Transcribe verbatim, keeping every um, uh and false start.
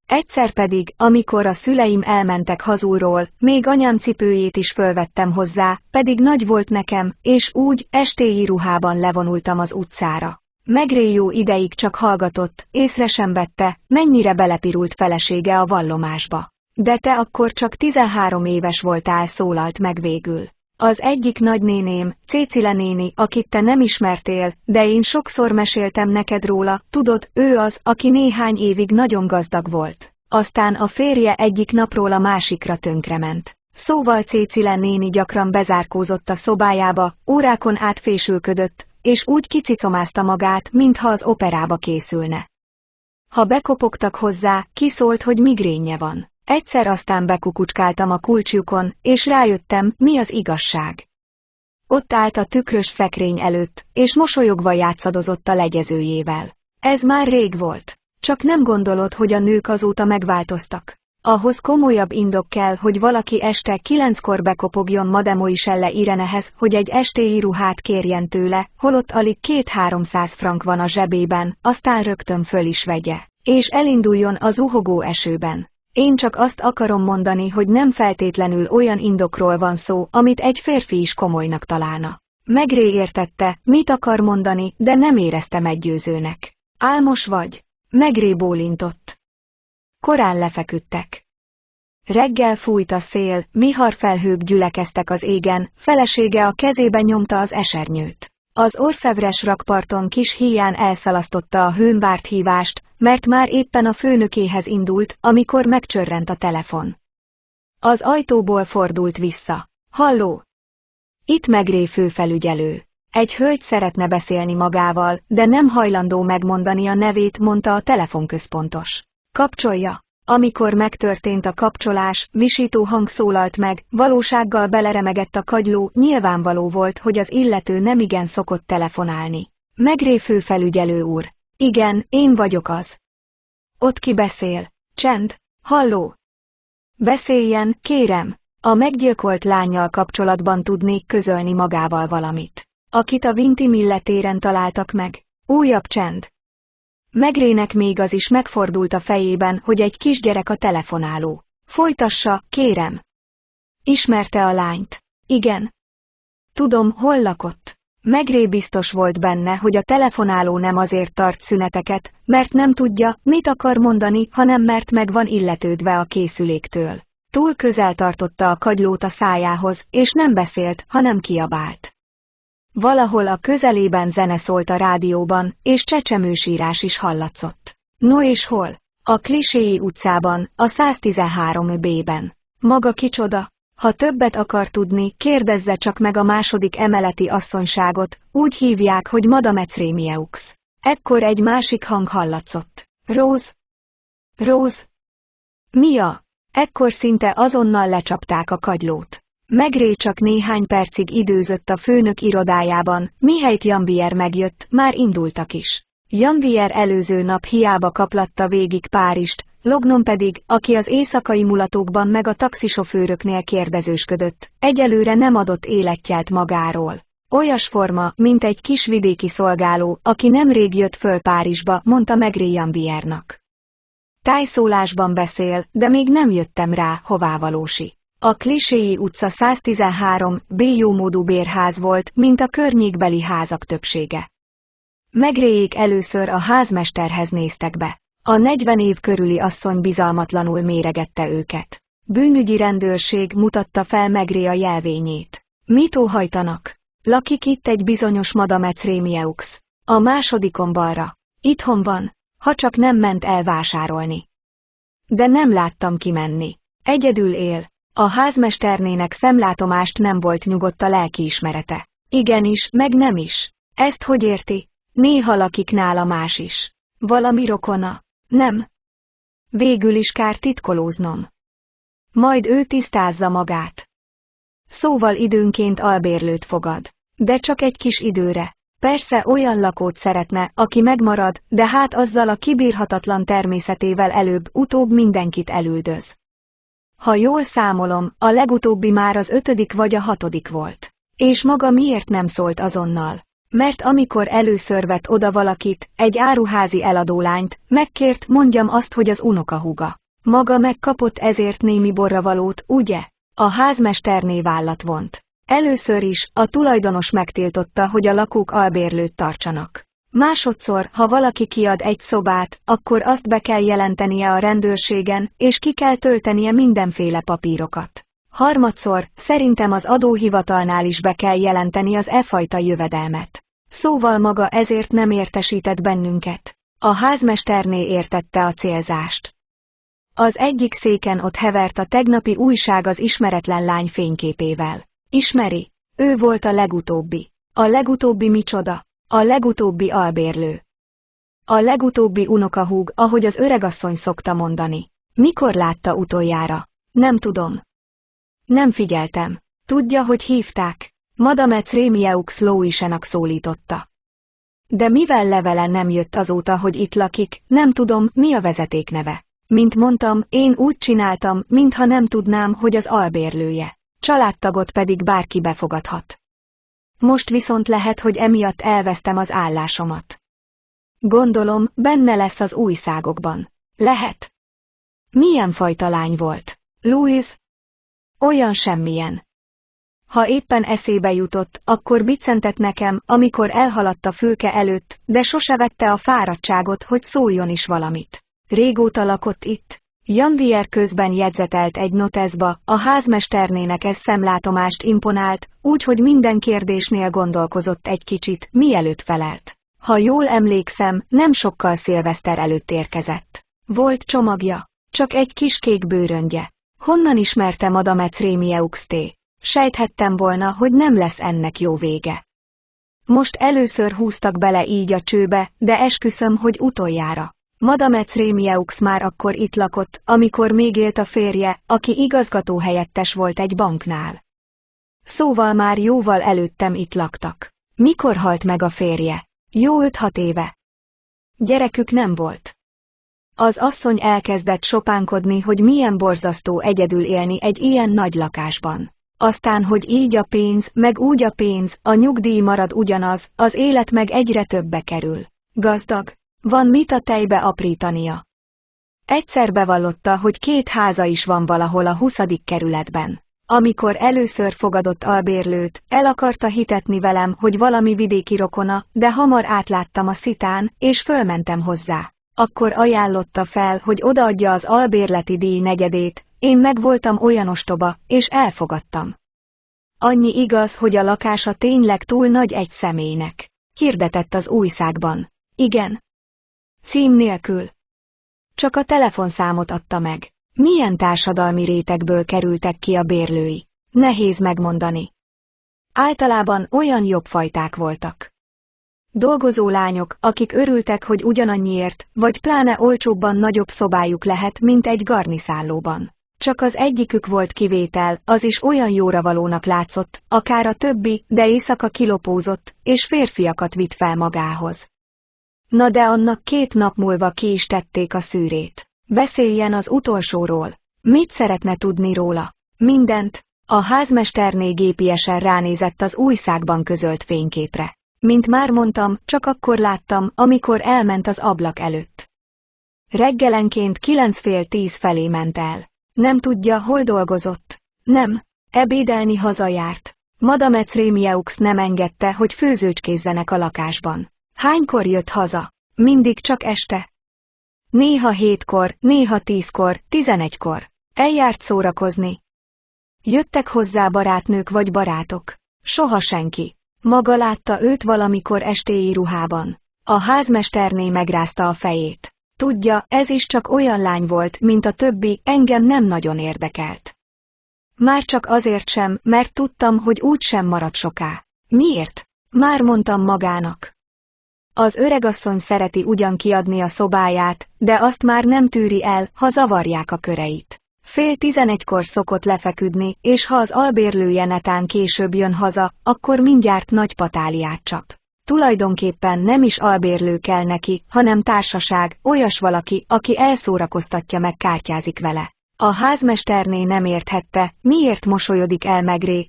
Egyszer pedig, amikor a szüleim elmentek hazulról, még anyám cipőjét is fölvettem hozzá, pedig nagy volt nekem, és úgy, estéi ruhában levonultam az utcára. Megré jó ideig csak hallgatott, észre sem vette, mennyire belepirult felesége a vallomásba. De te akkor csak tizenhárom éves voltál, szólalt meg végül. Az egyik nagynéném, Cécile néni, akit te nem ismertél, de én sokszor meséltem neked róla, tudod, ő az, aki néhány évig nagyon gazdag volt. Aztán a férje egyik napról a másikra tönkrement. Szóval Cécile néni gyakran bezárkózott a szobájába, órákon át fésülködött, és úgy kicicomázta magát, mintha az operába készülne. Ha bekopogtak hozzá, kiszólt, hogy migrénje van. Egyszer aztán bekukucskáltam a kulcsjukon, és rájöttem, mi az igazság. Ott állt a tükrös szekrény előtt, és mosolyogva játszadozott a legyezőjével. Ez már rég volt. Csak nem gondolod, hogy a nők azóta megváltoztak. Ahhoz komolyabb indok kell, hogy valaki este kilenckor bekopogjon Mademoiselle Irenehez, hogy egy estéi ruhát kérjen tőle, holott alig két-háromszáz frank van a zsebében, aztán rögtön föl is vegye, és elinduljon a zuhogó esőben. Én csak azt akarom mondani, hogy nem feltétlenül olyan indokról van szó, amit egy férfi is komolynak találna. Megré értette, mit akar mondani, de nem érezte meggyőzőnek. Álmos vagy? Megré bólintott. Korán lefeküdtek. Reggel fújt a szél, viharfelhők gyülekeztek az égen, felesége a kezébe nyomta az esernyőt. Az orfevres rakparton kis híján elszalasztotta a hőn várt hívást, mert már éppen a főnökéhez indult, amikor megcsörrent a telefon. Az ajtóból fordult vissza. Halló! Itt Megré főfelügyelő. Egy hölgy szeretne beszélni magával, de nem hajlandó megmondani a nevét, mondta a telefonközpontos. Kapcsolja! Amikor megtörtént a kapcsolás, visító hang szólalt meg, valósággal beleremegett a kagyló, nyilvánvaló volt, hogy az illető nemigen szokott telefonálni. Megré főfelügyelő úr. Igen, én vagyok az. Ott ki beszél? Csend. Halló. Beszéljen, kérem. A meggyilkolt lánnyal kapcsolatban tudnék közölni magával valamit. Akit a Vintimille téren találtak meg. Újabb csend. Megrének még az is megfordult a fejében, hogy egy kisgyerek a telefonáló. Folytassa, kérem. Ismerte a lányt? Igen. Tudom, hol lakott. Megré biztos volt benne, hogy a telefonáló nem azért tart szüneteket, mert nem tudja, mit akar mondani, hanem mert meg van illetődve a készüléktől. Túl közel tartotta a kagylót a szájához, és nem beszélt, hanem kiabált. Valahol a közelében zene szólt a rádióban, és csecsemősírás is hallatszott. No és hol? A Kliséi utcában, a száztizenhárom bé-ben. Maga kicsoda? Ha többet akar tudni, kérdezze csak meg a második emeleti asszonyságot, úgy hívják, hogy Madame Trémieux. Ekkor egy másik hang hallatszott. Rose? Rose? Mia? Ekkor szinte azonnal lecsapták a kagylót. Megré csak néhány percig időzött a főnök irodájában, mihelyt Janvier megjött, már indultak is. Janvier előző nap hiába kaplatta végig Párizst, Lognon pedig, aki az éjszakai mulatókban meg a taxisofőröknél kérdezősködött, egyelőre nem adott életjelt magáról. Olyas forma, mint egy kis vidéki szolgáló, aki nemrég jött föl Párizsba, mondta Megré Janviernak. Tájszólásban beszél, de még nem jöttem rá, hová valósi. A Kliséi utca száztizenhárom bé jómódú bérház volt, mint a környékbeli házak többsége. Megréjék először a házmesterhez néztek be. A negyven év körüli asszony bizalmatlanul méregette őket. Bűnügyi rendőrség mutatta fel Megré a jelvényét. Mit óhajtanak? Lakik itt egy bizonyos Madame Trémieux. A másodikon balra. Itthon van, ha csak nem ment el vásárolni. De nem láttam kimenni. Egyedül él. A házmesternének szemlátomást nem volt nyugodt a lelkiismerete. Igenis, meg nem is. Ezt hogy érti? Néha lakik nála más is. Valami rokona? Nem. Végül is kár titkolóznom. Majd ő tisztázza magát. Szóval időnként albérlőt fogad. De csak egy kis időre. Persze olyan lakót szeretne, aki megmarad, de hát azzal a kibírhatatlan természetével előbb-utóbb mindenkit elüldöz. Ha jól számolom, a legutóbbi már az ötödik vagy a hatodik volt. És maga miért nem szólt azonnal? Mert amikor először vett oda valakit, egy áruházi eladólányt, megkért, mondjam azt, hogy az unokahúga. Maga megkapott ezért némi borravalót, ugye? A házmesterné vállat vont. Először is, a tulajdonos megtiltotta, hogy a lakók albérlőt tartsanak. Másodszor, ha valaki kiad egy szobát, akkor azt be kell jelentenie a rendőrségen, és ki kell töltenie mindenféle papírokat. Harmadszor, szerintem az adóhivatalnál is be kell jelenteni az e fajta jövedelmet. Szóval maga ezért nem értesített bennünket. A házmesterné értette a célzást. Az egyik széken ott hevert a tegnapi újság az ismeretlen lány fényképével. Ismeri? Ő volt a legutóbbi. A legutóbbi micsoda? A legutóbbi albérlő. A legutóbbi unokahúg, ahogy az öregasszony szokta mondani. Mikor látta utoljára? Nem tudom. Nem figyeltem. Tudja, hogy hívták? Madame Trémieux Louisénak szólította. De mivel levele nem jött azóta, hogy itt lakik, nem tudom, mi a vezetékneve. Mint mondtam, én úgy csináltam, mintha nem tudnám, hogy az albérlője. Családtagot pedig bárki befogadhat. Most viszont lehet, hogy emiatt elvesztem az állásomat. Gondolom, benne lesz az újságokban. Lehet. Milyen fajta lány volt? Louise? Olyan semmilyen. Ha éppen eszébe jutott, akkor biccentett nekem, amikor elhaladt a fülke előtt, de sose vette a fáradtságot, hogy szóljon is valamit. Régóta lakott itt. Janvier közben jegyzetelt egy noteszba, a házmesternének ez szemlátomást imponált, úgyhogy minden kérdésnél gondolkozott egy kicsit, mielőtt felelt. Ha jól emlékszem, nem sokkal szilveszter előtt érkezett. Volt csomagja, csak egy kis kék bőröngye. Honnan ismerte Madame Trémieux-t? Sejthettem volna, hogy nem lesz ennek jó vége. Most először húztak bele így a csőbe, de esküszöm, hogy utoljára. Madame Trémieux már akkor itt lakott, amikor még élt a férje, aki igazgatóhelyettes volt egy banknál. Szóval már jóval előttem itt laktak. Mikor halt meg a férje? Jó öt-hat éve. Gyerekük nem volt. Az asszony elkezdett sopánkodni, hogy milyen borzasztó egyedül élni egy ilyen nagy lakásban. Aztán, hogy így a pénz, meg úgy a pénz, a nyugdíj marad ugyanaz, az élet meg egyre többe kerül. Gazdag. Van mit a tejbe aprítania. Egyszer bevallotta, hogy két háza is van valahol a huszadik kerületben. Amikor először fogadott albérlőt, el akarta hitetni velem, hogy valami vidéki rokona, de hamar átláttam a szitán, és fölmentem hozzá. Akkor ajánlotta fel, hogy odaadja az albérleti díj negyedét, én meg voltam olyan ostoba, és elfogadtam. Annyi igaz, hogy a lakása tényleg túl nagy egy személynek. Hirdetett az újságban. Igen. Cím nélkül. Csak a telefonszámot adta meg. Milyen társadalmi rétegből kerültek ki a bérlői? Nehéz megmondani. Általában olyan jobbfajták voltak. Dolgozó lányok, akik örültek, hogy ugyanannyiért, vagy pláne olcsóbban nagyobb szobájuk lehet, mint egy garniszállóban. Csak az egyikük volt kivétel, az is olyan jóravalónak látszott, akár a többi, de éjszaka kilopózott, és férfiakat vitt fel magához. Na de annak két nap múlva ki is tették a szűrét. Beszéljen az utolsóról. Mit szeretne tudni róla? Mindent. A házmesterné gépiesen ránézett az újságban közölt fényképre. Mint már mondtam, csak akkor láttam, amikor elment az ablak előtt. Reggelenként kilenc fél tíz felé ment el. Nem tudja, hol dolgozott. Nem. Ebédelni hazajárt. Madame Trémieux nem engedte, hogy főzőcskézzenek a lakásban. Hánykor jött haza? Mindig csak este. Néha hétkor, néha tízkor, tizenegykor. Eljárt szórakozni. Jöttek hozzá barátnők vagy barátok. Soha senki. Maga látta őt valamikor estéi ruhában. A házmesterné megrázta a fejét. Tudja, ez is csak olyan lány volt, mint a többi, engem nem nagyon érdekelt. Már csak azért sem, mert tudtam, hogy úgysem marad soká. Miért? Már mondtam magának. Az öregasszony szereti ugyan kiadni a szobáját, de azt már nem tűri el, ha zavarják a köreit. Fél tizenegykor szokott lefeküdni, és ha az albérlője netán később jön haza, akkor mindjárt nagy patáliát csap. Tulajdonképpen nem is albérlő kell neki, hanem társaság, olyas valaki, aki elszórakoztatja meg kártyázik vele. A házmesterné nem érthette, miért mosolyodik el megré,